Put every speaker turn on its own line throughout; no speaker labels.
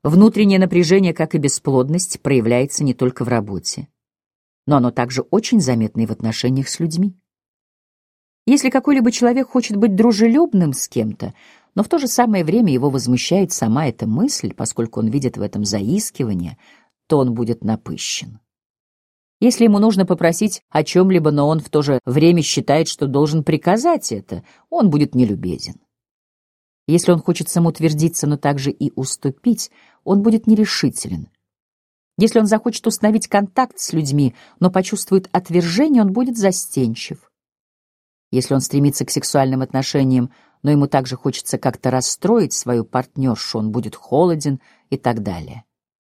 Внутреннее напряжение, как и бесплодность, проявляется не только в работе, но оно также очень заметно и в отношениях с людьми. Если какой-либо человек хочет быть дружелюбным с кем-то, но в то же самое время его возмущает сама эта мысль, поскольку он видит в этом заискивание, то он будет напыщен. Если ему нужно попросить о чем-либо, но он в то же время считает, что должен приказать это, он будет нелюбезен. Если он хочет самоутвердиться, но также и уступить, он будет нерешителен. Если он захочет установить контакт с людьми, но почувствует отвержение, он будет застенчив. Если он стремится к сексуальным отношениям, но ему также хочется как-то расстроить свою партнершу, он будет холоден и так далее.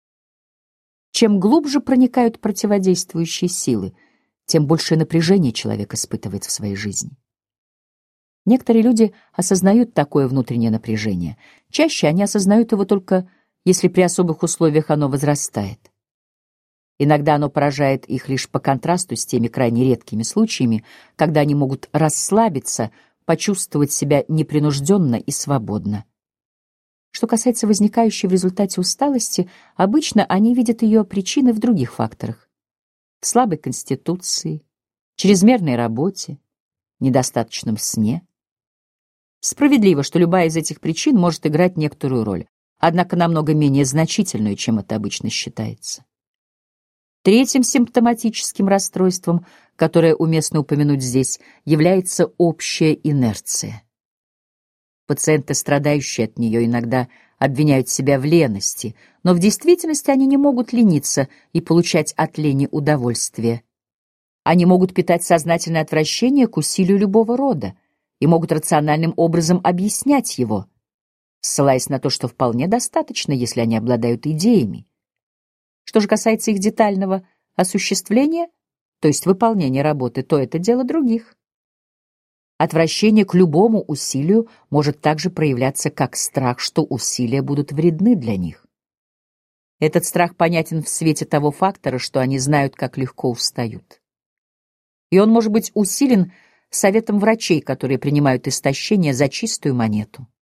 Чем глубже проникают противодействующие силы, тем большее напряжение человек испытывает в своей жизни. Некоторые люди осознают такое внутреннее напряжение. Чаще они осознают его только, если при особых условиях оно возрастает. Иногда оно поражает их лишь по контрасту с теми крайне редкими случаями, когда они могут расслабиться, почувствовать себя непринужденно и свободно. Что касается возникающей в результате усталости, обычно они видят ее причины в других факторах: в слабой конституции, чрезмерной работе, недостаточном сне. Справедливо, что любая из этих причин может играть некоторую роль, однако намного менее значительную, чем это обычно считается. Третьим симптоматическим расстройством, которое уместно упомянуть здесь, является общая инерция. Пациенты, страдающие от нее, иногда обвиняют себя в лености, но в действительности они не могут лениться и получать от лени удовольствие. Они могут питать сознательное отвращение к усилию любого рода и могут рациональным образом объяснять его, ссылаясь на то, что вполне достаточно, если они обладают идеями. Что же касается их детального осуществления, то есть выполнения работы, то это дело других. Отвращение к любому усилию может также проявляться как страх, что усилия будут вредны для них. Этот страх понятен в свете того фактора, что они знают, как легко устают. И он может быть усилен советом врачей, которые принимают истощение за чистую монету.